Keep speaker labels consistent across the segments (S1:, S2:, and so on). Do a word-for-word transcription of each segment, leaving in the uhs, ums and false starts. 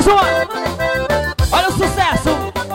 S1: uma! Olha o sucesso!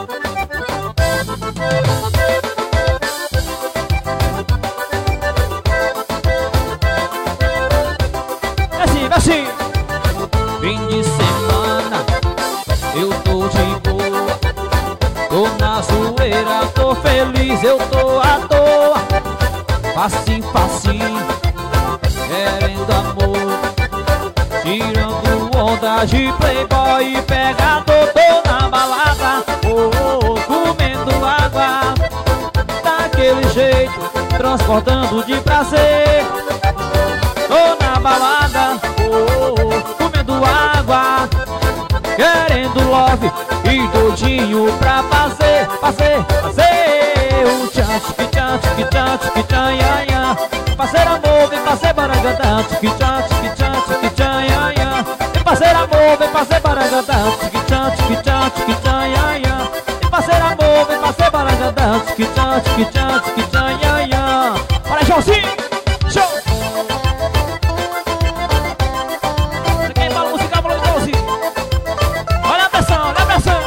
S1: Assim, assim!
S2: Fim de semana, eu tô de boa. Tô na zoeira, tô feliz, eu tô à toa. Facinho, facinho, querendo amor, tirando onda de playboy e pegador. Tô na balada, oh, oh, oh, comendo água, daquele jeito, transportando de prazer. Tô na balada, oh, oh, oh, comendo água, querendo love e doidinho pra fazer, fazer, fazer o tchan, tchic, tchan, tchic, tchan, tchic, tchan, ia, ia. Fazer amor, vem fazer barangandã, tchic, tchan, tchic, tchan, tchic, tchan, ia, ia. Vem fazer amor, vem fazer barangandã, tchic, tchan, tchic, tchan, tchic, tchan, ia, ia. Vem fazer amor, vem fazer barangandã, tchic, tchan, tchic, tchan, tchic, tchan, ia, ia.
S1: Olha, Joãozinho! Show! Você quer embala musical, falou Joãozinho? Olha a pressão, olha a pressão!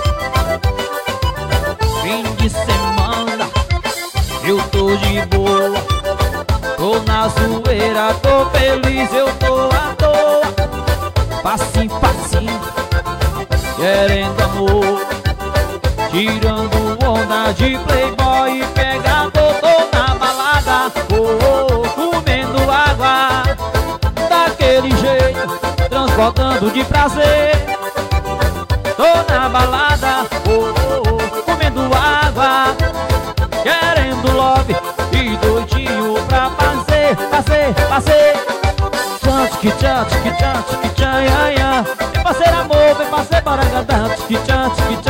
S2: Fim de semana, eu tô de boa. Tô na zoeira, tô feliz, eu tô à toa. Facinho, facinho, querendo amor, tirando onda de playboy e pegador. Tô na balada, oh, oh, oh, comendo água, daquele jeito, transportando de prazer. Tô na balada, oh, oh, oh, comendo água, querendo love e doidinho pra fazer, fazer, fazer. Tchan, tchic, tchan, tchic, tchan, tchic, tchan, ia, ia. Vem fazer amor, vem fazer barangandã, tchic, tchan, tchic,